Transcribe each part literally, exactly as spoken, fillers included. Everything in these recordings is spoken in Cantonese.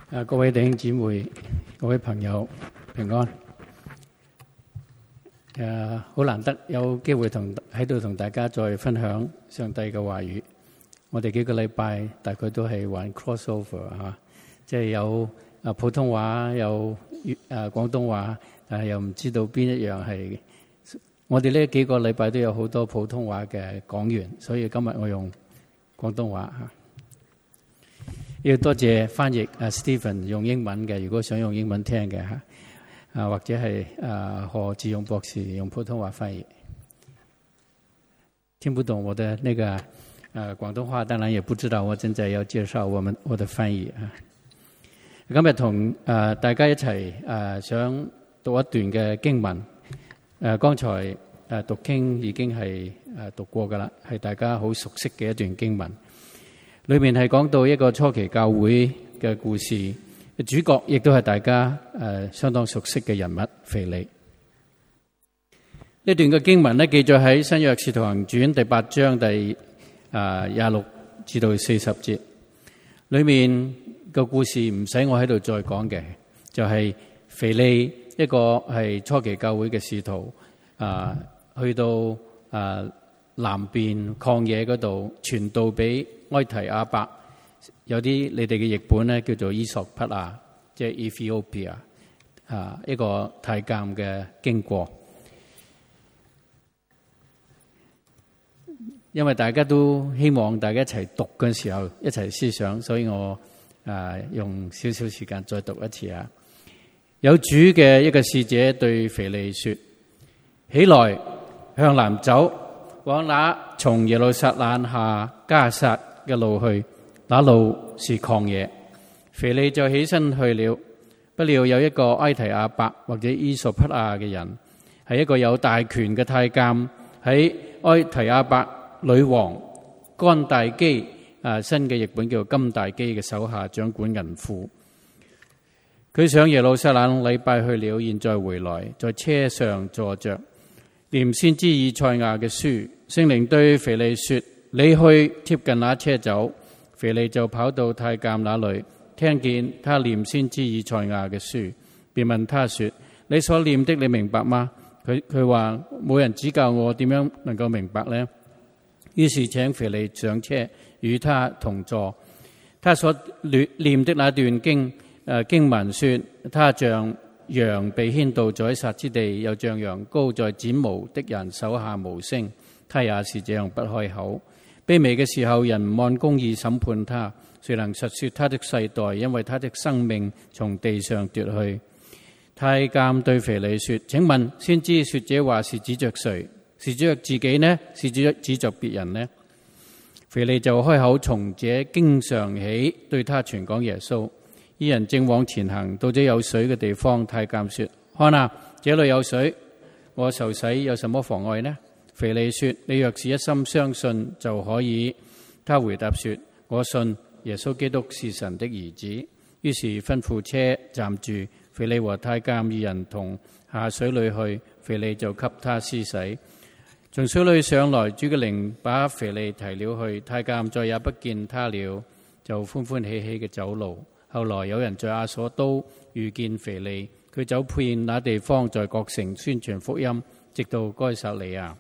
啊，各位弟兄姊妹、各位朋友平安。誒，好難得有機會同喺度同大家再分享上帝嘅話語。我哋幾個禮拜大概都係玩 crossover 嚇，即係有啊普通話，有粵啊廣東話，但係又唔知道邊一樣係。我哋呢幾個禮拜都有好多普通話嘅講員，所以今日我用廣東話嚇。要多謝翻譯啊 Stephen 用英文嘅，如果想用英文聽嘅嚇，啊或者係啊何志勇博士用普通話翻譯。聽不懂我的那個呃廣東話，當然也不知道我正在要介紹我們我的翻譯啊。今日同啊大家一齊啊想讀一段嘅經文。誒，剛才誒讀經已經係誒讀過㗎啦，係大家好熟悉嘅一段經文。裏面係講到一個初期教會嘅故事，主角亦都係大家誒相當熟悉嘅人物腓利。呢段嘅經文咧記載喺新約使徒行傳第八章第啊廿六至到四十節。裏面個故事唔使我喺度再講嘅，就係腓利。一個係初期教會嘅使徒，啊，去到啊南邊曠野嗰度傳道俾埃提阿伯，有啲你哋嘅譯本咧叫做伊索匹亞，即係 Ethiopia， 啊一個太監嘅經過。因為大家都希望大家一齊讀嘅時候一齊思想，所以我啊用少少時間再讀一次啊。有主嘅一個使者對腓利說：起來，向南走，往那從耶路撒冷下加撒嘅路去，那路是曠野。腓利就起身去了。不料有一個埃提阿伯或者伊索匹亞嘅人，係一個有大權嘅太監，喺埃提阿伯女王干大基啊新嘅譯本叫金大基嘅手下掌管銀庫。佢上耶路撒冷禮拜去了，現在回來，在車上坐着，念先知以賽亞嘅書。聖靈對腓利說：你去貼近那車走。腓利就跑到太監那裏，聽見他念先知以賽亞嘅書，便問他說：你所念的你明白嗎？佢佢話冇人指教我點樣能夠明白呢？於是請腓利上車，與他同坐。他所念的那段經誒經文說，他像羊被牽到宰殺之地，又像羊羔在剪毛的人手下無聲。他也是這樣不開口。卑微嘅時候，人唔按公義審判他，誰能述說他的世代？因為他的生命從地上奪去。太監對腓利說：請問先知說這話是指着誰？是指着自己呢？是指着指着別人呢？腓利就開口從這經上起，對他傳講耶穌。二人正往前行，到這有水嘅地方，太監說：看啊，這裏有水，我受洗有什麼妨礙呢？腓利說：你若是一心相信就可以。他回答說：我信耶穌基督是神的兒子。於是吩咐車站住，腓利和太監二人同下水裏去，腓利就給他施洗。從水裏上來，主嘅靈把腓利提了去，太監再也不見他了，就歡歡喜喜嘅走路。後來有人在亞索都遇見腓利，佢走遍那地方，在各城宣傳福音，直到該撒利亞。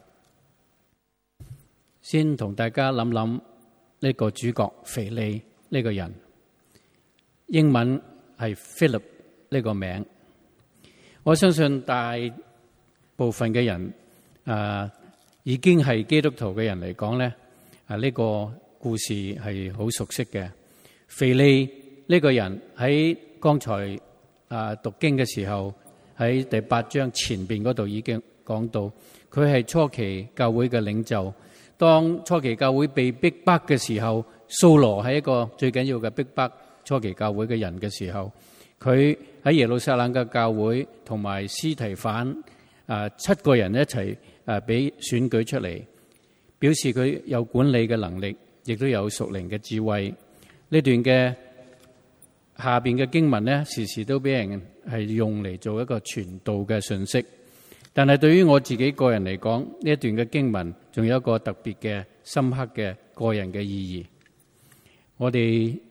先同大家諗諗呢個主角腓利呢個人，英文係 Philip 呢個名。我相信大部分嘅人啊，已經係基督徒嘅人嚟講咧，啊呢個故事係好熟悉嘅。腓利呢個人喺剛才啊讀經嘅時候，喺第八章前邊嗰度已經講到，佢係初期教會嘅領袖。當初期教會被逼迫嘅時候，掃羅係一個最緊要嘅逼迫初期教會嘅人嘅時候，佢喺耶路撒冷嘅教會同埋司提反啊七個人一齊啊俾選舉出嚟，表示佢有管理嘅能力，亦都有屬靈嘅智慧。呢段嘅下邊嘅經文呢，時時都俾人係用嚟做一個傳道嘅信息。但係對於我自己個人嚟講，呢一段嘅經文仲有一個特別嘅深刻嘅個人嘅意義。我哋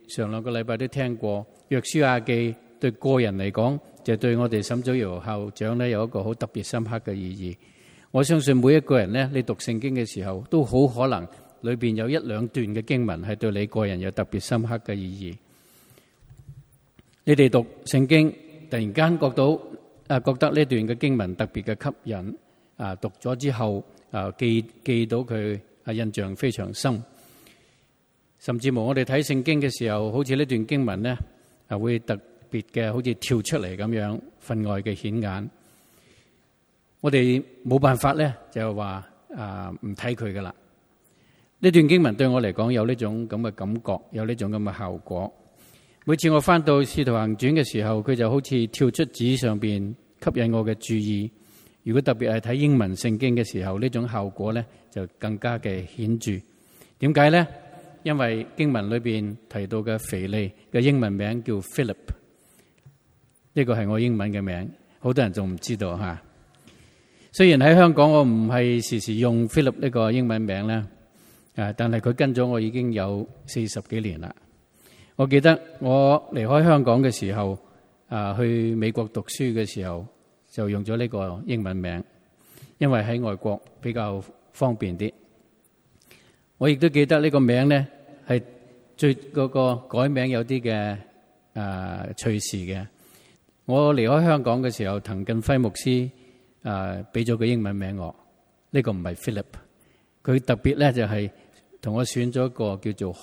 上兩個禮拜都聽過約書亞記，對個人嚟講，就對我哋沈祖堯校長咧有一個好特別深刻嘅意義。我相信每一個人咧，你讀聖經嘅時候，都好可能裏邊有一兩段嘅經文係對你個人有特別深刻嘅意義。你哋讀聖經，突然間覺到啊，覺得呢段嘅經文特別嘅吸引啊，讀咗之後啊，記記到佢啊，印象非常深。甚至乎我哋睇聖經嘅時候，好似呢段經文咧，啊會特別嘅，好似跳出嚟咁樣，分外嘅顯眼。我哋冇辦法咧，就係話啊唔睇佢噶啦。呢段經文對我嚟講有呢種咁嘅感覺，有呢種咁嘅效果。每次我翻到《使徒行傳》嘅時候，佢就好似跳出紙上邊，吸引我嘅注意。如果特別係睇英文聖經嘅時候，呢種效果咧就更加嘅顯著。點解咧？因為經文裏邊提到嘅腓利嘅英文名叫 Philip， 呢個係我英文嘅名，好多人仲唔知道吓。雖然喺香港我唔係時時用 Philip 呢個英文名咧，啊，但係佢跟咗我已經有四十幾年啦。我記得我離開香港嘅時候，啊，去美國讀書嘅時候，就用咗呢個英文名，因為喺外國比較方便啲。我亦都記得呢個名咧係最嗰個改名有啲嘅啊趣事嘅。我離開香港嘅時候，滕近輝牧師啊俾咗個英文名我，呢個唔係 Philip， 佢特別咧就係同我選咗一個叫做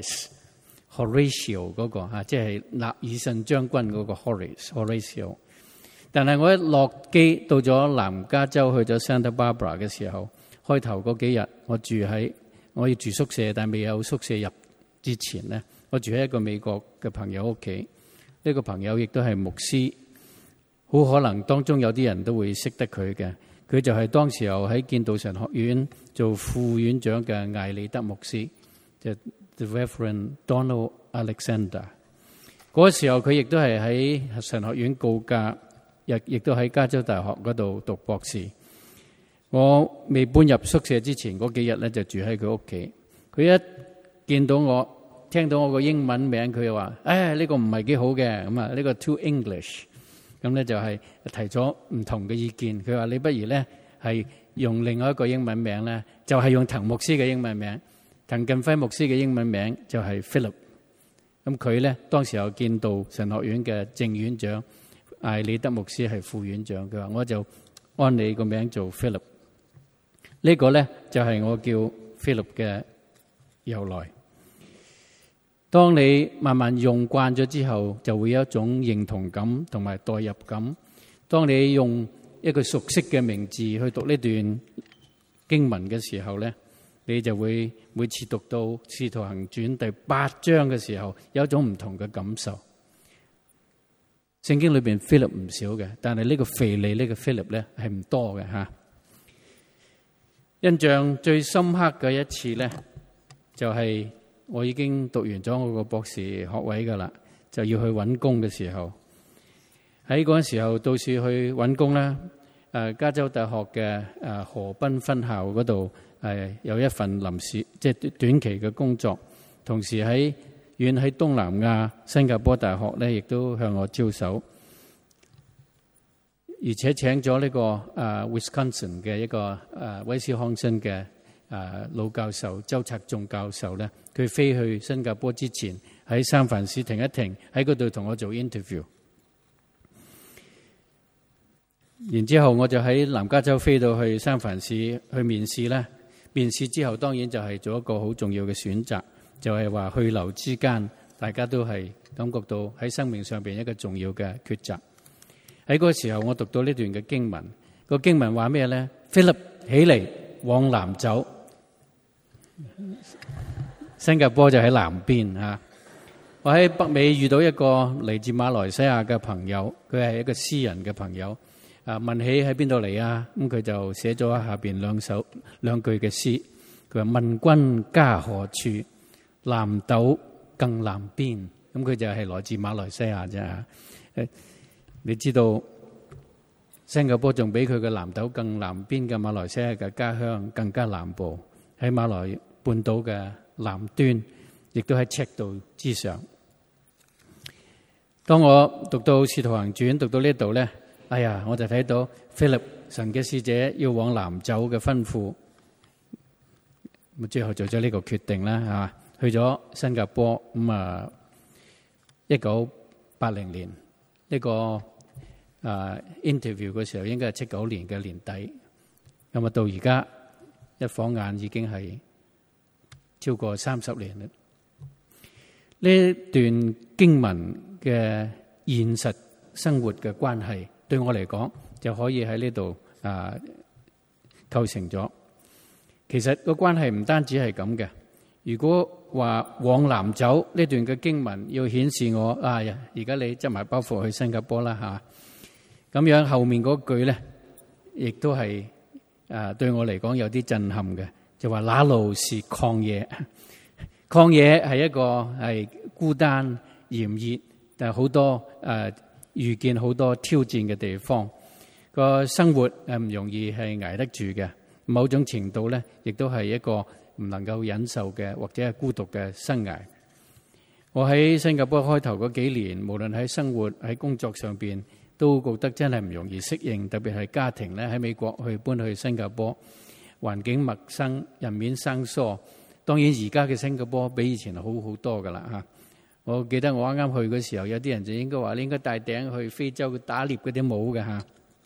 Horace。Horatio 嗰個嚇，即係納爾遜將軍嗰個 Horace，Horatio。但係我一落機到咗南加州，去咗 Santa Barbara 嘅時候，開頭嗰幾日我住喺我要住宿舍，但係未有宿舍入之前咧，我住喺一個美國嘅朋友屋企。呢個朋友亦都係牧師，好可能當中有啲人都會識得佢嘅。佢就係當時候喺建道神學院做副院長嘅艾利德牧師，就 The Reverend Donald Alexander。嗰個時候佢亦都係喺神學院告假，亦亦都喺加州大學嗰度讀博士。我未搬入宿舍之前嗰幾日咧，就住喺佢屋企。佢一見到我，聽到我個英文名，佢就話：誒呢個唔係幾好嘅，咁啊呢個 too English。咁咧就係提咗唔同嘅意見。佢話你不如咧係用另外一個英文名咧，就係用滕牧師嘅英文名。滕近輝牧師嘅英文名就係 Philip。咁佢咧當時又見到神學院嘅正院長艾利德牧師係副院長，佢話我就按你個名做 Philip。呢個咧就係我叫 Philip 嘅由來。當你慢慢用慣咗之後，就會有一種認同感同埋代入感。當你用一個熟悉嘅名字去讀呢段經文嘅時候咧，你就會每次讀到《使徒行傳》第八章嘅時候，有一種唔同嘅感受。聖經裏邊 Philip 唔少嘅，但係呢個腓利呢個 Philip 咧係唔多嘅吓。印象最深刻嘅一次咧，就係我已經讀完咗我個博士學位噶啦，就要去揾工嘅時候，喺嗰陣時候到處去揾工啦。誒，加州大學嘅誒河濱分校嗰度誒有一份臨時即係短期嘅工作，同時喺遠喺東南亞新加坡大學咧，亦都向我招手，而且請咗呢個誒 Wisconsin 嘅一個誒威斯康辛嘅誒老教授周策仲教授咧，佢飛去新加坡之前喺三藩市停一停，喺嗰度同我做 interview。然之後我就喺南加州飛到去三藩市去面試咧。面試之後當然就係做一個好重要嘅選擇，就係話去留之間，大家都係感覺到喺生命上邊一個重要嘅抉擇。喺嗰個時候我讀到呢段嘅經文，個經文話咩咧？Philip 起嚟往南走，新加坡就喺南邊嚇。我喺北美遇到一個嚟自馬來西亞嘅朋友，佢係一個詩人嘅朋友。啊，問起喺邊度嚟啊？咁佢就寫咗下邊兩首兩句嘅詩。佢話：問君家何處？南斗更南邊。咁佢就係來自馬來西亞啫嚇。誒，你知道新加坡仲比佢嘅南斗更南邊嘅馬來西亞嘅家鄉更加南部，喺馬來半島嘅南端，亦都喺赤道之上。 當我讀到《使徒行傳》讀到呢度咧，哎呀，我就睇到腓力神嘅使者要往南走嘅吩咐，咁最後做咗呢個決定啦，嚇，去咗新加坡。咁啊，一九八零年呢個啊 interview 嘅時候，應該係七九年嘅年底。咁啊，到而家一晃眼已經係超過三十年啦。呢段經文嘅現實生活嘅關係，對我嚟講就可以喺呢度啊構成咗。其實個關係唔單止係咁嘅。如果話往南走呢段嘅經文，要顯示我啊，而家你執埋包袱去新加坡啦嚇。咁樣後面嗰句咧，亦都係啊對我嚟講有啲震撼嘅，就話那路是曠野。曠野係一個係孤單炎熱，但係好多誒遇見好多挑戰嘅地方。個生活誒唔容易係捱得住嘅，某種程度咧，亦都係一個唔能夠忍受嘅或者係孤獨嘅生涯。我喺新加坡開頭嗰幾年，無論喺生活喺工作上邊，都覺得真係唔容易適應，特別係家庭咧喺美國去搬去新加坡，環境陌生，人面生疏。當然而家嘅新加坡比以前好好多噶啦嚇。我記得我啱啱去嘅時候，有啲人就應該話你應該戴頂去非洲打獵嗰啲帽嘅嚇。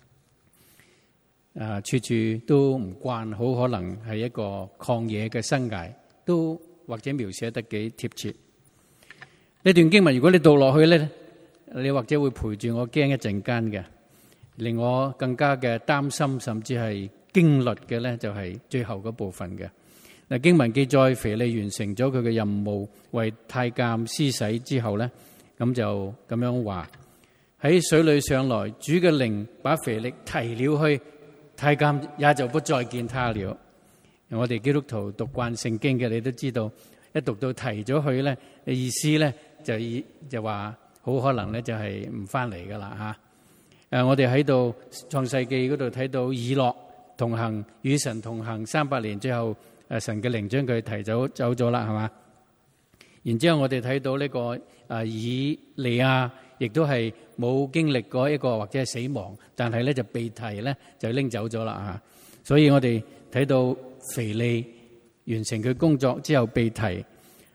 啊，處處都唔慣，好可能係一個曠野嘅生涯，都或者描寫得幾貼切。呢段經文如果你讀落去咧，你或者會陪住我驚一陣間嘅，令我更加嘅擔心，甚至係驚慄嘅咧，就係最後嗰部分嘅。嗱，經文記載腓利完成咗佢嘅任務，為太監施洗之後咧，咁就咁樣話喺水裏上來，主嘅靈把腓力提了去，太監也就不再見他了。我哋基督徒讀慣聖經嘅，你都知道，一讀到提咗去咧，意思咧就以就話好可能咧就係唔翻嚟噶啦嚇。誒，我哋喺度創世記嗰度睇到以諾同行，與神同行三百年，最後誒神嘅靈將佢提走走咗啦，係嘛？然之後我哋睇到呢個誒以利亞，亦都係冇經歷過一個或者係死亡，但係咧就被提咧就拎走咗啦嚇。所以我哋睇到腓利完成佢工作之後被提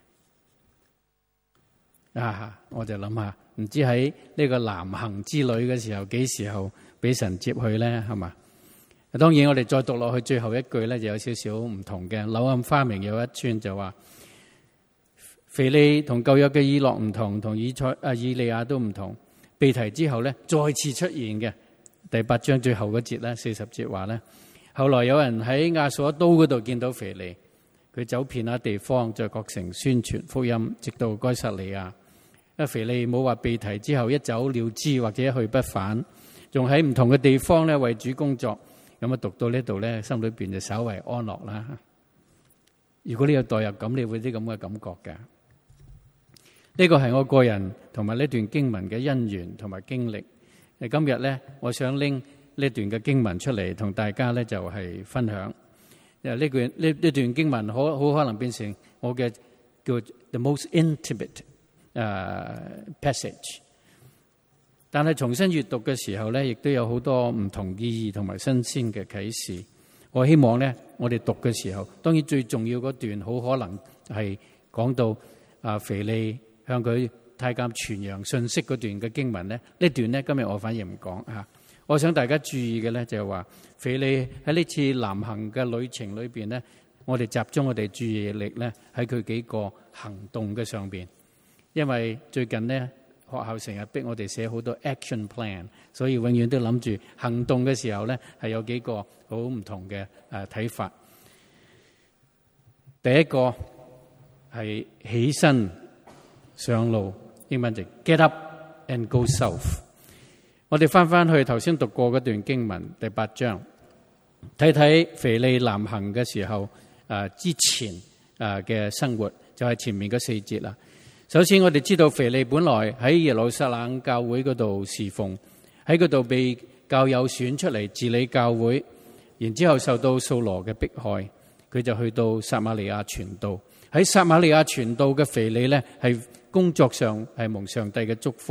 啊，我就諗下，唔知喺呢個南行之旅嘅時候，幾時候俾神接去咧？係嘛？當然我哋再讀落去最後一句咧，就有少少唔同嘅。柳暗花明有一村就話，腓利同舊約嘅以諾唔同，同以賽啊以利亞都唔同。被提之後咧，再次出現嘅第八章最後嗰節咧，四十節話咧，後來有人喺亞索都嗰度見到腓利，佢走遍下地方，在各城宣傳福音，直到該撒利亞。啊，腓利冇話被提之後一走了之，或者一去不返，仲喺唔同嘅地方咧為主工作。咁啊，讀到呢度咧，心裏邊就稍為安樂啦。如果你有代入感，你會啲咁嘅感覺嘅。呢個係我個人同埋呢段經文嘅因緣同埋經歷。誒，今日咧，我想拎呢段嘅經文出嚟同大家咧就係分享。誒，呢段呢呢段經文好好可能變成我嘅叫 the most intimate 誒 passage。但係重新閱讀嘅時候咧，亦都有好多唔同意義同埋新鮮嘅啟示。我希望咧，我哋讀嘅時候，當然最重要嗰段，好可能係講到啊腓利向佢太監傳揚信息嗰段嘅經文咧。呢段咧今日我反而唔講嚇。我想大家注意嘅咧就係話，腓利喺呢次南行嘅旅程裏邊咧，我哋集中我哋注意力咧喺佢幾個行動嘅上邊，因為最近咧，學校成日逼我哋寫好多 action plan， 所以永遠都諗住行動嘅時候咧，係有幾個好唔同嘅誒睇法。第一個係起身上路，英文就 get up and go south。我哋翻翻去頭先讀過嗰段經文第八章，睇睇腓利南行嘅時候誒之前誒嘅生活，就係前面嗰四節啦。首先，我哋知道腓利本來喺耶路撒冷教會嗰度侍奉，喺嗰度被教友選出嚟治理教會，然之後受到掃羅嘅迫害，佢就去到撒瑪利亞傳道。喺撒瑪利亞傳道嘅腓利呢，係工作上係蒙上帝嘅祝福，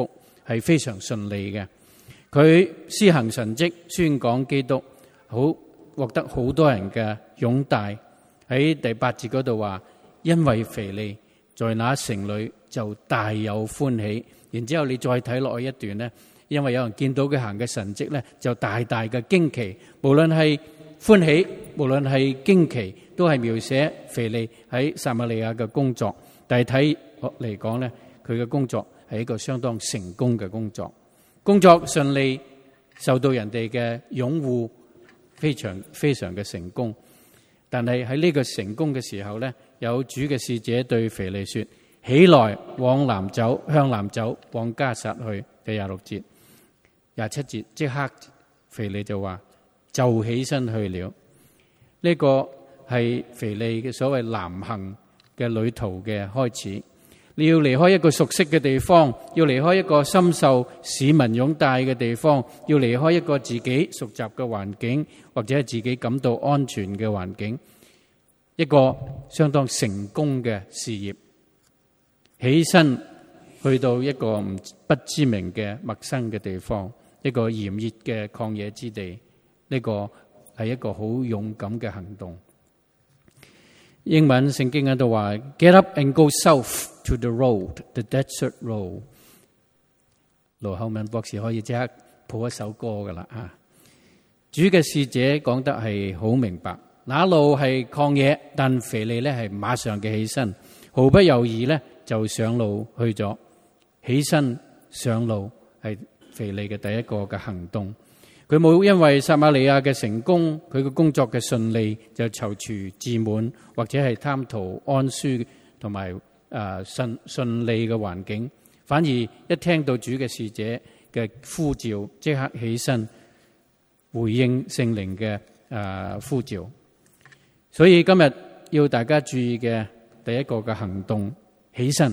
係非常順利嘅。佢施行神蹟，宣講基督，好獲得好多人嘅擁戴。喺第八節嗰度話，因為腓利在那城裏就大有歡喜。然之後你再睇落去一段呢，因為有人見到佢行嘅神蹟呢，就大大嘅驚奇。無論係歡喜，無論係驚奇，都係描寫腓利喺撒瑪利亞嘅工作。但係睇嚟講呢，佢嘅工作係一個相當成功嘅工作。工作順利，受到人哋嘅擁護，非常非常嘅成功。但係喺呢個成功嘅時候呢，有主嘅使者對腓利說：起來，往南走，向南走，往加撒去。第廿六節、廿七節，即刻腓利就話就起身去了。呢、這個係腓利嘅所謂南行嘅旅途嘅開始。你要離開一個熟悉嘅地方，要離開一個深受市民擁戴嘅地方，要離開一個自己熟習嘅環境，或者係自己感到安全嘅環境，一個相當成功嘅事業，起身去到一個唔不知名嘅陌生嘅地方，一個炎熱嘅曠野之地，呢個係一個好勇敢嘅行動。英文聖經喺度話 Get up and go south to the road, the desert road。 盧厚敏博士可以即刻譜一首歌噶啦啊！主嘅使者講得係好明白，那路係曠野，但腓利呢係馬上嘅起身，毫不猶豫呢就上路去咗。起身上路係腓利嘅第一個嘅行動。佢冇因為撒瑪利亞嘅成功，佢嘅工作嘅順利就躊躇自滿，或者係貪圖安舒同埋誒順順利嘅環境，反而一聽到主嘅使者嘅呼召，即刻起身回應聖靈嘅誒呼召。所以今日要大家注意嘅第一個嘅行動，起身。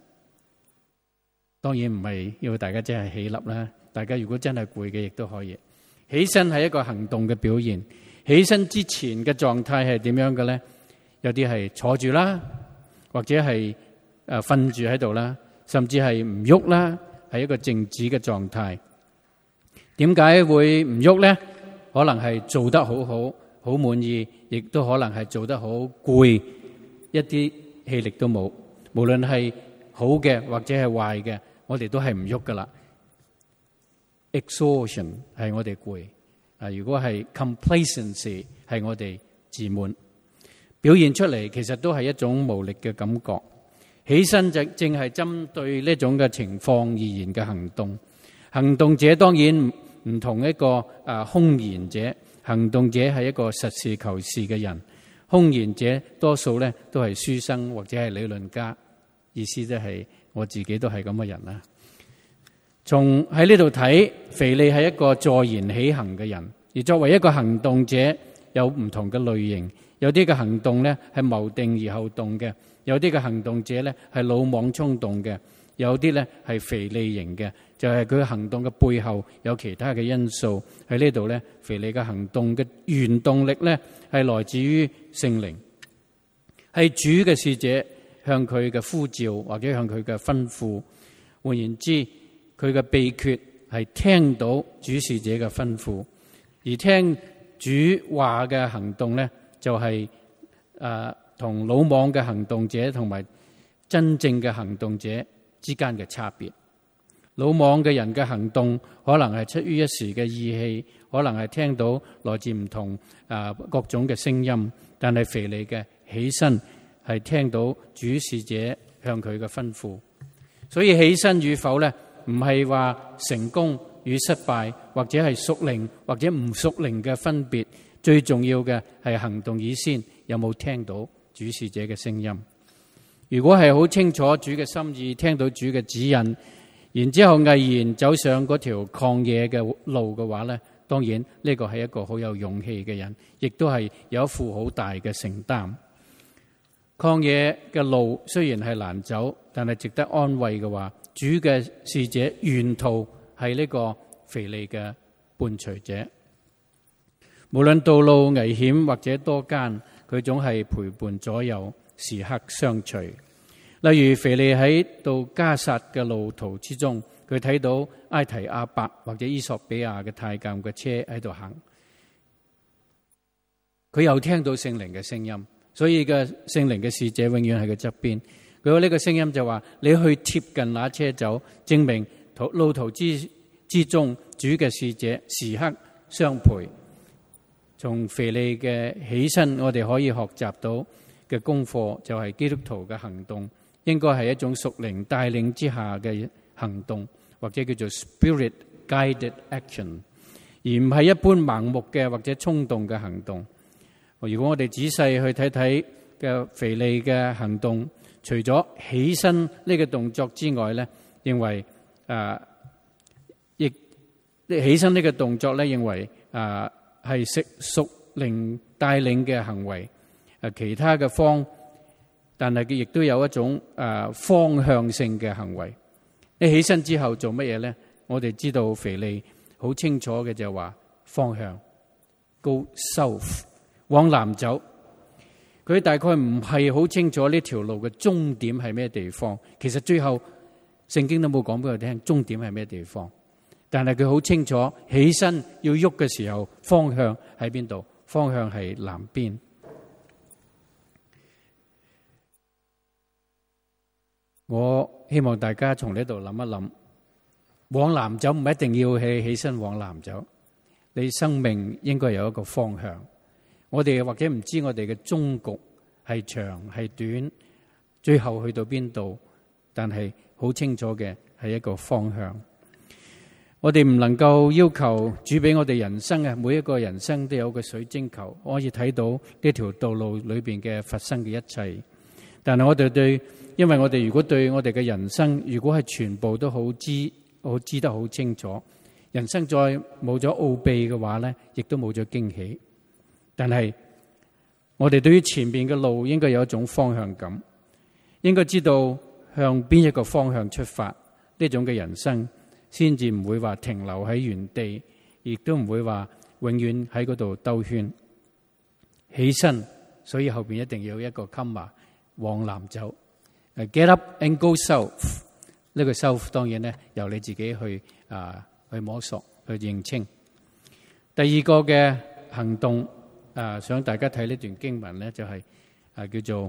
當然唔係要大家真係起立啦，大家如果真係攰嘅，亦都可以。起身係一個行動嘅表現。起身之前嘅狀態係點樣嘅咧？有啲係坐住啦，或者係誒瞓住喺度啦，甚至係唔喐啦，係一個靜止嘅狀態。點解會唔喐咧？可能係做得好好，好滿意，亦都可能係做得好攰，一啲氣力都冇。無論係好嘅或者係壞嘅，我哋都係唔喐噶啦。Exhaustion 係我哋攰啊，如果係 complacency 係我哋自滿，表現出嚟其實都係一種無力嘅感覺。起身就正係針對呢種嘅情況而言嘅行動。行動者當然唔同一個啊空言者，行動者係一個實事求是嘅人，空言者多數咧都係書生或者係理論家，意思即係我自己都係咁嘅人啦。從喺呢度睇，腓利係一個坐言起行嘅人，而作為一個行動者，有唔同嘅類型。有啲嘅行動咧係謀定而後動嘅，有啲嘅行動者咧係魯莽衝動嘅，有啲咧係腓利型嘅，就係佢行動嘅背後有其他嘅因素。喺呢度咧，腓利嘅行動嘅原動力咧係來自於聖靈，係主嘅使者向佢嘅呼召或者向佢嘅吩咐。換言之，佢嘅秘訣係聽到主使者嘅吩咐，而聽主話嘅行動呢，就係誒同魯莽嘅行動者同埋真正嘅行動者之間嘅差別。魯莽嘅人嘅行動可能係出於一時嘅意氣，可能係聽到來自唔同誒各種嘅聲音，但係腓利嘅起身係聽到主使者向佢嘅吩咐。所以起身與否呢，唔係話成功與失敗，或者係屬靈或者唔屬靈嘅分別。最重要嘅係行動以先，有冇聽到主使者嘅聲音？如果係好清楚主嘅心意，聽到主嘅指引，然之後毅然走上嗰條曠野嘅路嘅話呢，當然呢個係一個好有勇氣嘅人，亦都係有一副好大嘅承擔。曠野嘅路雖然係難走，但係值得安慰嘅話，主嘅使者沿途係呢個腓利嘅伴隨者，無論道路危險或者多艱，佢總係陪伴左右，時刻相隨。 例如腓利喺到迦薩嘅路途之中，佢睇到埃提阿伯或者伊索比亞嘅太監嘅車喺度行，佢又聽到聖靈嘅聲音，所以嘅聖靈嘅使者永遠喺佢側邊。佢話呢個聲音就話：你去貼近那車走，證明路途之之中主嘅使者時刻相陪。從腓利嘅起身，我哋可以學習到嘅功課就係基督徒嘅行動應該係一種屬靈帶領之下嘅行動，或者叫做 Spirit Guided Action， 而唔係一般盲目嘅或者衝動嘅行動。如果我哋仔細去睇睇嘅腓利嘅行動，除咗起身呢個動作之外咧，認為啊，亦起身呢個動作咧，認為啊係屬屬靈帶領嘅行為。啊，其他嘅方，但係佢亦都有一種啊方向性嘅行為。你起身之後做乜嘢咧？我哋知道腓利好清楚嘅就話方向 ，Go south， 往南走。佢大概唔係好清楚呢條路嘅終點係咩地方。其實最後聖經都冇講俾佢聽終點係咩地方，但係佢好清楚起身要喐嘅時候方向喺邊度，方向係南邊。我希望大家從呢度諗一諗，往南走唔一定要起起身往南走，你生命應該有一個方向。我哋或者唔知我哋嘅終局係長係短，最後去到邊度，但係好清楚嘅係一個方向。我哋唔能夠要求主俾我哋人生嘅每一個人生都有個水晶球，可以睇到呢條道路裏邊嘅發生嘅一切。但係我哋對，因為我哋如果對我哋嘅人生，如果係全部都好知，好知得好清楚，人生再冇咗奧秘嘅話咧，亦都冇咗驚喜。但係我哋對於前面嘅路應該有一種方向感，應該知道向邊一個方向出發，呢種嘅人生先至唔會話停留喺原地，亦都唔會話永遠喺嗰度兜圈。起身，所以後邊一定要一個 comma 往南走。Get up and go south。呢個 south 當然咧由你自己去啊去摸索去認清。第二個嘅行動。啊！想大家睇呢段經文咧，就係、是、啊叫做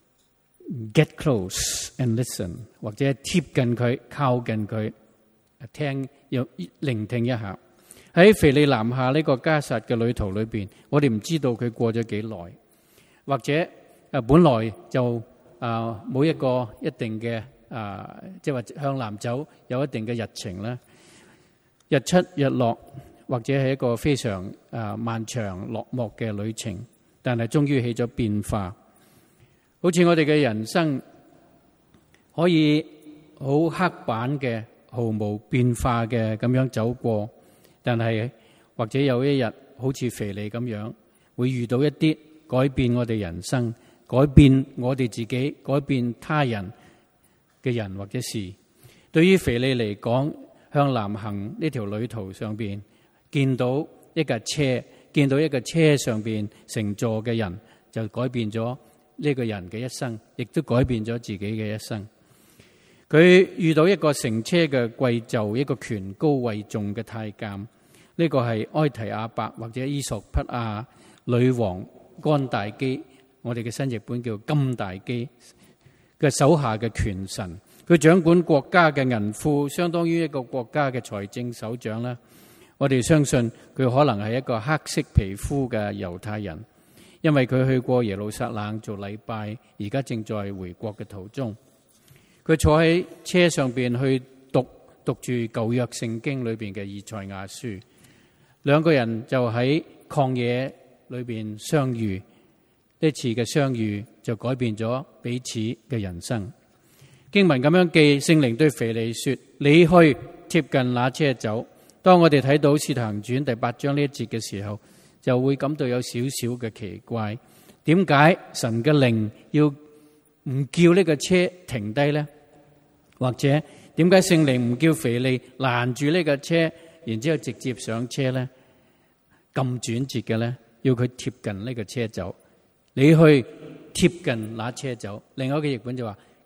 get close and listen， 或者貼近佢、靠近佢，聽要聆聽一下。喺腓利南下呢個迦薩嘅旅途裏邊，我哋唔知道佢過咗幾耐，或者啊本來就啊冇一個一定嘅啊，即係話向南走有一定嘅日程啦，日出日落。或者係一個非常啊漫長落寞嘅旅程，但係終於起咗變化。好似我哋嘅人生可以好刻板嘅、毫無變化嘅咁樣走過，但係或者有一日好似腓利咁樣，會遇到一啲改變我哋人生、改變我哋自己、改變他人嘅人或者事。對於腓利嚟講，向南行呢條旅途上邊，見到一架車，見到一個車上邊乘坐嘅人，就改變咗呢個人嘅一生，亦都改變咗自己嘅一生。佢遇到一個乘車嘅貴胄，一個權高位重嘅太監，呢、這個係埃提阿伯或者伊索匹亞女王干大基，我哋嘅新譯本叫金大基嘅手下嘅權臣，佢掌管國家嘅銀庫，相當於一個國家嘅財政首長啦。我哋相信佢可能係一個黑色皮膚嘅猶太人，因為佢去過耶路撒冷做禮拜，而家正在回國嘅途中。佢坐喺車上邊去讀讀住舊約聖經裏邊嘅以賽亞書，兩個人就喺曠野裏邊相遇。呢次嘅相遇就改變咗彼此嘅人生。經文咁樣記，聖靈對腓利說：你去貼近那車走。當我哋睇到《使徒行傳》第八章呢一節嘅時候，就會感到有少少嘅奇怪。點解神嘅靈要唔叫呢個車停低呢？或者點解聖靈唔叫腓利攔住呢個車，然之後直接上車呢？咁轉折嘅呢，要佢貼近呢個車走。你去貼近那車走。另外一個譯本就話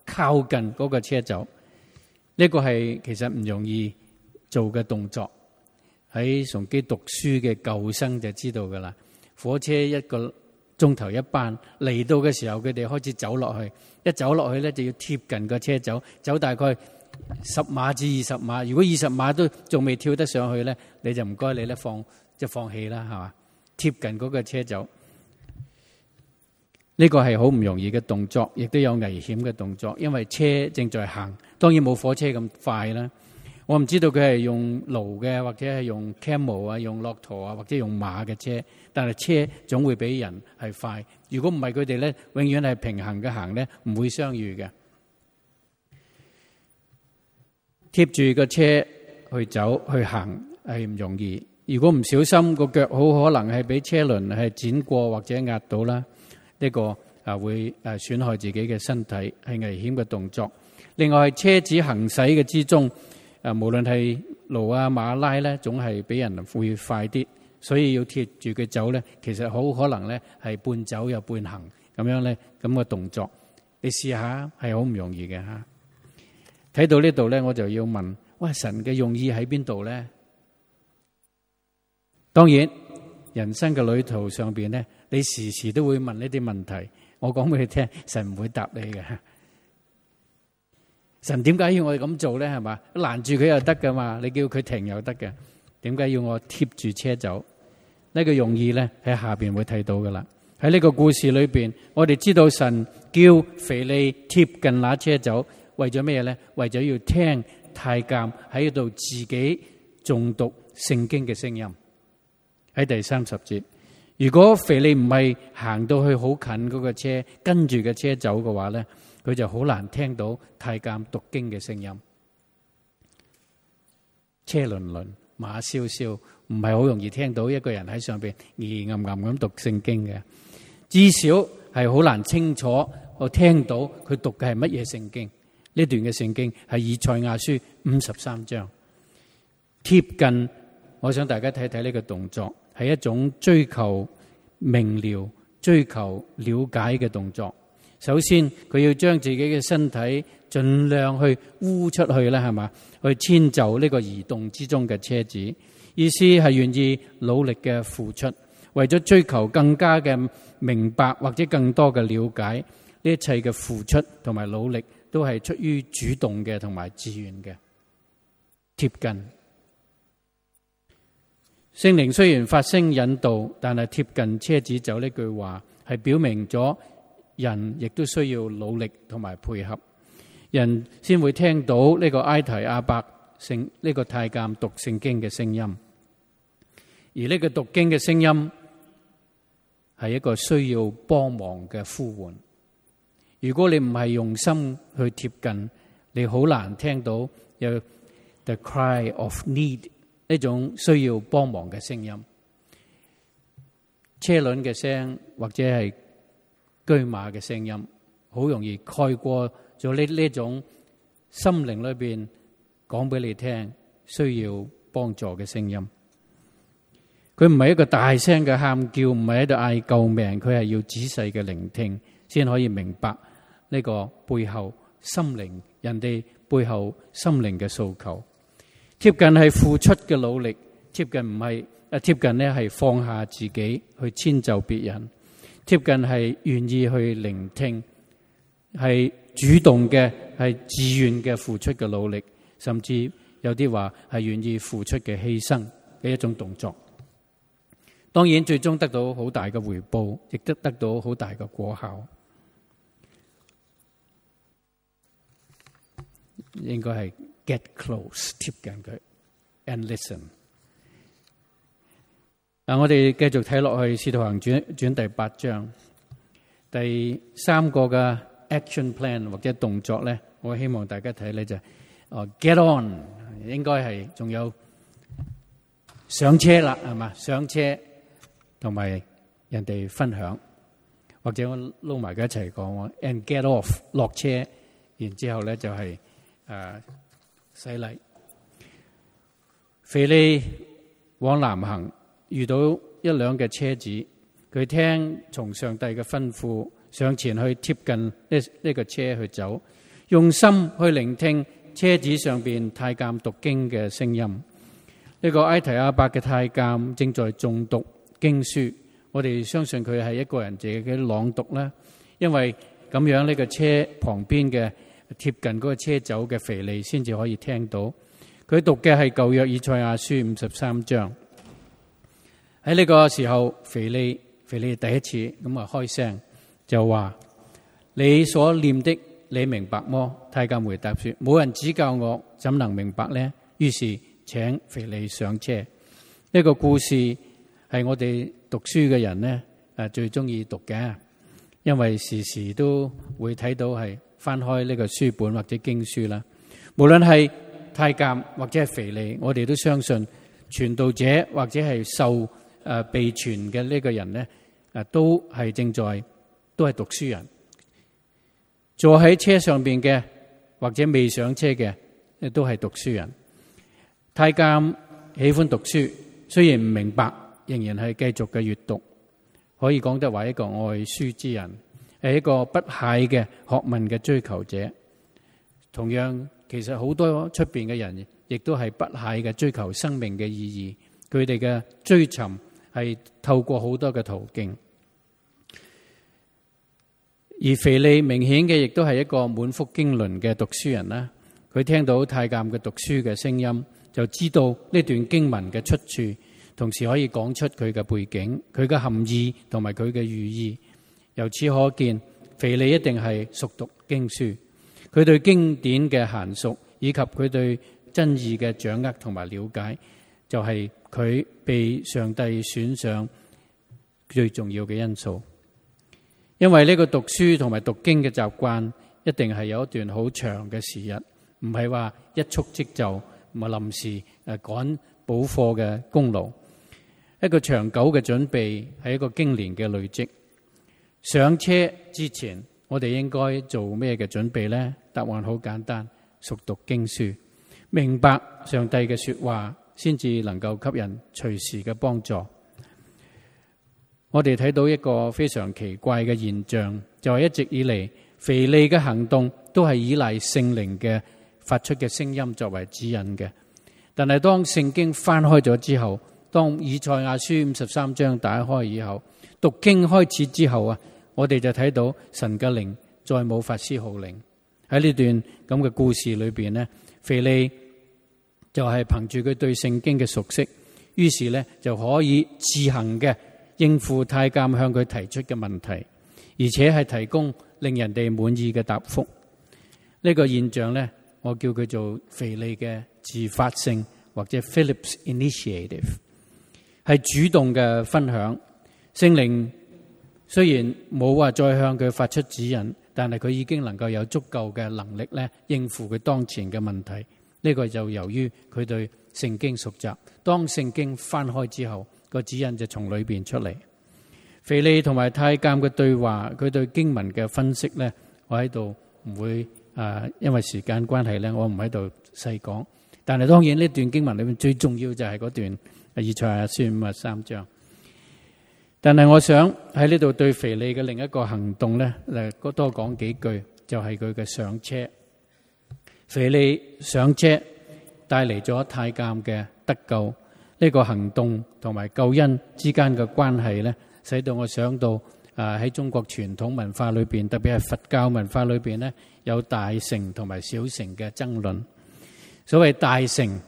靠近嗰個車走。呢、這個係其實唔容易做嘅動作。喺崇基讀書嘅舊生就知道噶啦。火車一個鐘頭一班嚟到嘅時候，佢哋開始走落去，一走落去咧就要貼近個車走，走大概十碼至二十碼。如果二十碼都仲未跳得上去咧，你就唔該你咧放即係放棄啦，係嘛？貼近嗰個車走，呢個係好唔容易嘅動作，亦都有危險嘅動作，因為車正在行，當然冇火車咁快啦。我唔知道佢係用驢嘅，或者係用 camel 啊，用駱駝啊，或者用馬嘅車，但係車總會比人係快。如果唔係佢哋咧，永遠係平衡嘅行咧，唔會相遇嘅。貼住個車去走去行係唔容易，如果唔小心個腳好可能係俾車輪係剪過或者壓到啦。呢個啊會誒損害自己嘅身體，係危險嘅動作。另外係車子行駛嘅之中。誒，無論係驢啊馬拉咧，總係俾人會快啲，所以要貼住佢走咧，其實好可能咧係半走又半行咁樣咧，咁嘅動作，你試下係好唔容易嘅吓。睇到呢度咧，我就要問：哇，神嘅用意喺邊度咧？當然，人生嘅旅途上邊咧，你時時都會問呢啲問題。我講俾你聽，神唔會答你嘅。神點解要我哋咁做咧？係嘛，攔住佢又得噶嘛，你叫佢停又得嘅。點解要我貼住車走？呢個用意咧喺下邊會睇到噶啦。喺呢個故事裏邊，我哋知道神叫腓利貼近那車走，為咗咩咧？為咗要聽太監喺度自己誦讀聖經嘅聲音。喺第三十節，如果腓利唔係行到去好近嗰個車，跟住個車走嘅話咧，佢就好難聽到太監讀經嘅聲音。車輪輪，馬蕭蕭，唔係好容易聽到一個人喺上邊咿咿暗暗咁讀聖經嘅。至少係好難清楚我聽到佢讀嘅係乜嘢聖經。呢段嘅聖經係以賽亞書五十三章。貼近，我想大家睇睇呢個動作，係一種追求明了、追求了解嘅動作。首先，佢要將自己嘅身體盡量去污出去啦，係嘛？去遷就呢個移動之中嘅車子，意思係願意努力嘅付出，為咗追求更加嘅明白或者更多嘅了解，呢一切嘅付出同埋努力都係出於主動嘅同埋自願嘅。貼近，聖靈雖然發聲引導，但係貼近車子走呢句話係表明咗。人亦都需要努力同埋配合，人先會聽到呢個埃提阿伯聖呢個太監讀聖經嘅聲音。而呢個讀經嘅聲音係一個需要幫忙嘅呼喚。如果你唔係用心去貼近，你好難聽到有 the cry of need 呢種需要幫忙嘅聲音。車輪嘅聲或者係車馬嘅聲音，好容易蓋過咗呢呢種心靈裏邊講俾你聽需要幫助嘅聲音。佢唔係一個大聲嘅喊叫，唔係喺度嗌救命，佢係要仔細嘅聆聽，先可以明白呢個背後心靈人哋背後心靈嘅訴求。貼近係付出嘅努力，貼近唔係誒貼近咧係放下自己去遷就別人。貼近係願意去聆聽，係主動嘅，係自願嘅付出嘅努力，甚至有啲話係願意付出嘅犧牲嘅一種動作。當然最終得到好大嘅回報，亦都得到好大嘅果效。應該係 get close 貼近佢 and listen。嗱，我哋繼續睇落去《使徒行傳》轉第八章，第三個嘅 action plan 或者動作咧，我希望大家睇咧就係哦 get on， 應該係仲有上車啦，係嘛？上車同埋人哋分享，或者我撈埋佢一齊講 and get off 落車，然之後咧就係誒洗禮。腓利往南行。遇到一輛嘅車子，佢聽從上帝嘅吩咐，上前去貼近呢呢個車去走。 用心去聆聽車子上邊太監讀經嘅聲音。呢、這個埃提阿伯嘅太監正在誦讀經書，我哋相信佢係一個人自己嘅朗讀啦，因為咁樣呢個車旁邊嘅貼近嗰個車走嘅腓利先至可以聽到。佢讀嘅係舊約以賽亞書五十三章。喺呢個時候，腓利腓利第一次咁啊開聲就話：你所念的你明白麼？太監回答說：冇人指教我，怎能明白呢？於是請腓利上車。呢、這個故事係我哋讀書嘅人呢誒最中意讀嘅，因為時時都會睇到係翻開呢個書本或者經書啦。無論係太監或者係腓利，我哋都相信傳道者或者係受誒被傳嘅呢個人呢，誒都係正在都係讀書人。坐喺車上邊嘅或者未上車嘅，都係讀書人。太監喜歡讀書，雖然唔明白，仍然係繼續嘅閱讀，可以講得話一個愛書之人，係一個不懈嘅學問嘅追求者。同樣，其實好多出邊嘅人亦都係不懈嘅追求生命嘅意義，佢哋嘅追尋係透過好多嘅途徑。而腓利明顯嘅亦都係一個滿腹經綸嘅讀書人啦。佢聽到太監嘅讀書嘅聲音，就知道呢段經文嘅出處，同時可以講出佢嘅背景、佢嘅含義同埋佢嘅寓意。由此可見，腓利一定係熟讀經書，佢對經典嘅嫻熟以及佢對真義嘅掌握同埋了解，就係佢被上帝選上最重要嘅因素。因為呢個讀書同埋讀經嘅習慣，一定係有一段好長嘅時日，唔係話一蹴即就，唔係臨時誒趕補課嘅功勞。一個長久嘅準備係一個經年嘅累積。上車之前，我哋應該做咩嘅準備呢？答案好簡單，熟讀經書，明白上帝嘅說話，先至能夠給人隨時嘅幫助。我哋睇到一個非常奇怪嘅現象，就係一直以嚟腓利嘅行動都係依賴聖靈嘅發出嘅聲音作為指引嘅。但係當聖經翻開咗之後，當以賽亞書五十三章打開以後，讀經開始之後啊，我哋就睇到神嘅靈再冇發施號令。喺呢段咁嘅故事裏邊呢，腓利就係憑住佢對聖經嘅熟悉，於是呢就可以自行嘅應付太監向佢提出嘅問題，而且係提供令人哋滿意嘅答覆。呢個現象呢，我叫佢做腓利嘅自發性，或者 Philip's Initiative， 係主動嘅分享。聖靈雖然冇話再向佢發出指引，但係佢已經能夠有足夠嘅能力咧應付佢當前嘅問題。呢個就由於佢對聖經熟習，當聖經翻開之後，個指引就從裏邊出嚟。腓利同埋太監嘅對話，佢對經文嘅分析咧，我喺度唔會啊、呃，因為時間關係咧，我唔喺度細講。但係當然呢段經文裏面最重要就係嗰段以賽亞書五十三章。但係我想喺呢度對腓利嘅另一個行動咧，誒多講幾句，就係佢嘅上車。腓利上車帶嚟咗太監嘅得救。呢個行動同埋救恩之間嘅關係咧，使到我想到啊喺中國傳統文化裏邊，特別係佛教文化裏邊咧，有大乘同埋小乘嘅爭論。所謂大乘，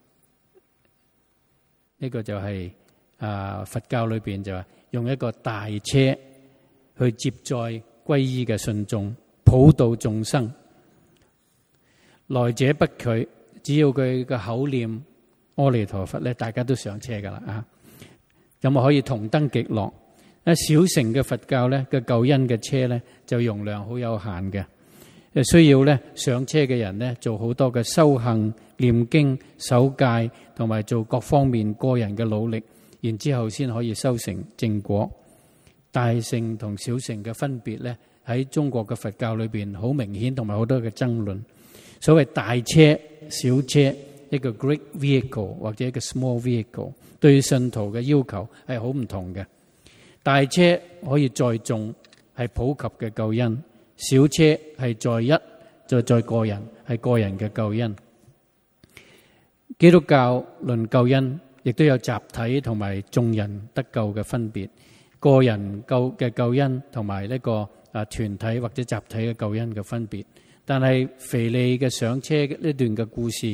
呢個就係啊佛教裏邊就話用一個大車去接載皈依嘅信眾，普渡眾生，來者不拒，只要佢嘅口念阿彌陀佛咧，大家都上車噶啦啊！咁啊可以同登極樂。啊，小乘嘅佛教咧嘅救恩嘅車咧就容量好有限嘅，誒需要咧上車嘅人咧做好多嘅修行、念經、守戒，同埋做各方面個人嘅努力，然之後先可以修成正果。大乘同小乘嘅分別咧喺中國嘅佛教裏邊好明顯，同埋好多嘅爭論。所謂大車、小車，一個 great vehicle 或者一個 small vehicle， 對信徒嘅要求係好唔同嘅。大車可以載重，係普及嘅救恩；小車係載一， 在在個人，係個人嘅救恩。基督教論救恩，亦都有集體同埋眾人得救嘅分別。個人救嘅救恩同埋呢個啊團體或者集體嘅救恩嘅分別。但係腓利嘅上車呢段嘅故事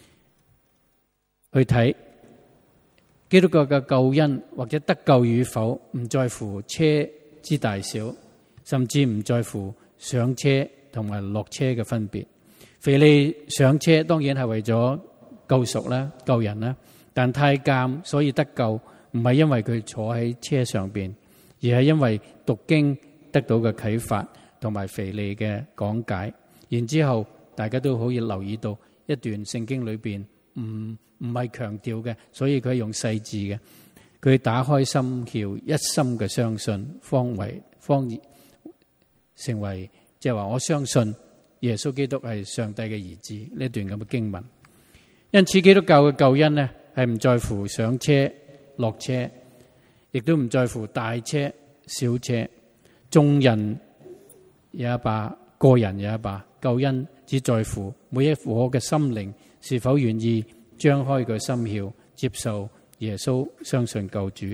去睇，基督教嘅救恩或者得救與否，唔在乎車之大小，甚至唔在乎上車同埋落車嘅分別。腓利上車當然係為咗救贖啦、救人啦，但太監所以得救，唔係因為佢坐喺車上邊，而係因為讀經得到嘅啟發同埋腓利嘅講解。然之後大家都可以留意到一段聖經裏邊唔唔係強調嘅，所以佢用細字嘅。佢打開心竅，一心嘅相信，方為方成為即係話我相信耶穌基督係上帝嘅兒子呢段咁嘅經文。因此基督教嘅救恩呢，係唔在乎上車落車，亦都唔在乎大車小車，眾人也罷，個人也罷，救恩只在乎每一顆嘅心靈是否願意張開個心竅，接受耶穌，相信救主。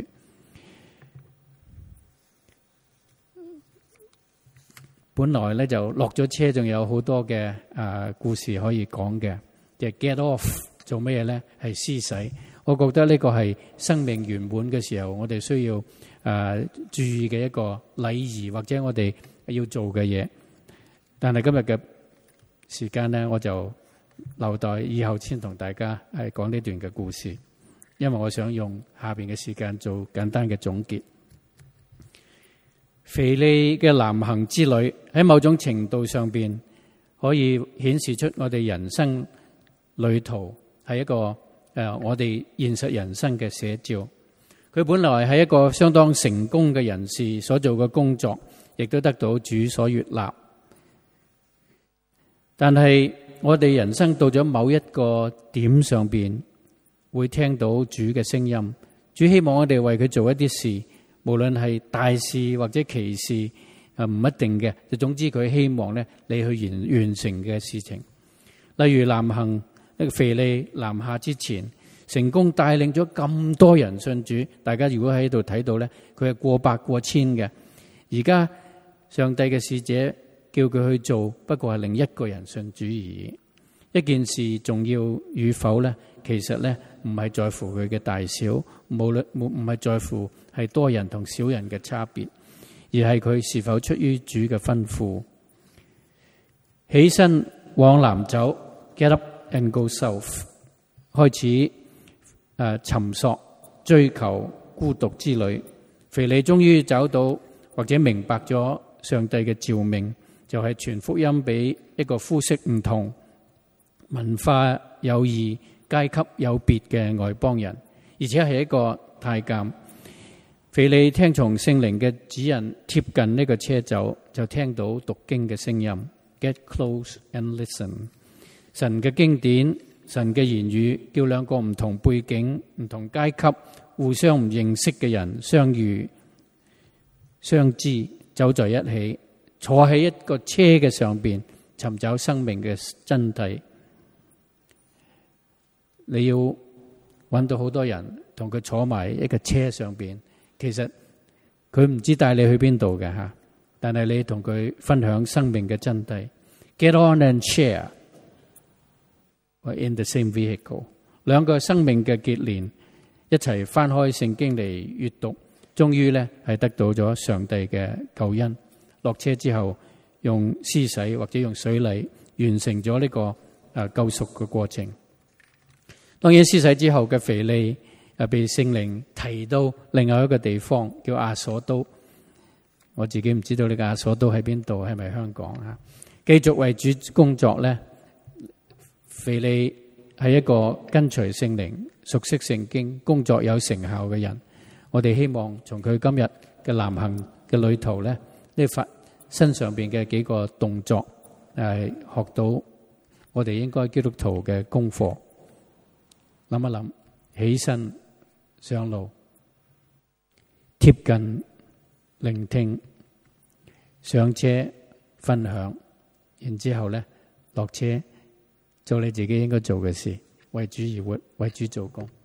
本來咧就落咗車，仲有好多嘅啊故事可以講嘅。就 get off 做咩嘢咧？係施洗。我覺得呢個係生命圓滿嘅時候，我哋需要啊注意嘅一個禮儀，或者我哋要做嘅嘢。但係今日嘅時間咧，我就留待以後先同大家係講呢段嘅故事，因為我想用下邊嘅時間做簡單嘅總結。腓利嘅南行之旅喺某種程度上邊可以顯示出我哋人生旅途係一個誒、呃、我哋現實人生嘅寫照。佢本來係一個相當成功嘅人士，所做嘅工作亦都得到主所悅納。但係我哋人生到咗某一個點上邊，會聽到主嘅聲音。主希望我哋為佢做一啲事，無論係大事或者奇事，啊唔一定嘅。就總之佢希望咧，你去完完成嘅事情。例如南行呢個腓利南下之前，成功帶領咗咁多人信主。大家如果喺度睇到咧，佢係過百過千嘅。而家上帝嘅使者叫佢去做，不過係另一個人信主而已。一件事重要與否咧，其實咧唔係在乎佢嘅大小，無論唔唔係在乎係多人同少人嘅差別，而係佢是否出於主嘅吩咐。起身往南走 ，get up and go south， 開始誒、呃、尋索追求孤獨之旅。腓利終於找到或者明白咗上帝嘅召命，就係、是、傳福音俾一個膚色唔同、文化有異、階級有別嘅外邦人，而且係一個太監。腓利聽從聖靈嘅指引，貼近呢個車走，就聽到讀經嘅聲音。Get close and listen。神嘅經典、神嘅言語，叫兩個唔同背景、唔同階級、互相唔認識嘅人相遇、相知，走在一起，坐喺一個車嘅上邊，尋找生命嘅真諦。你要揾到好多人同佢坐埋一個車上邊，其實佢唔知帶你去邊度嘅吓，但係你同佢分享生命嘅真諦。Get on and share in the same vehicle。兩個生命嘅結連，一齊翻開聖經嚟閱讀，終於咧係得到咗上帝嘅救恩。落車之後，用施洗或者用水禮完成咗呢個誒救贖嘅過程。當然施洗之後嘅腓利誒被聖靈提到另外一個地方叫亞索都，我自己唔知道呢個亞索都喺邊度，係咪香港啊？繼續為主工作咧，腓利係一個跟隨聖靈、熟悉聖經、工作有成效嘅人。我哋希望從佢今日嘅南行嘅旅途咧，呢發身上邊嘅幾個動作誒，學到我哋應該基督徒嘅功課。諗一諗，起身上路，貼近聆聽，上車分享，然之後咧落車做你自己應該做嘅事，為主而活，為主做工。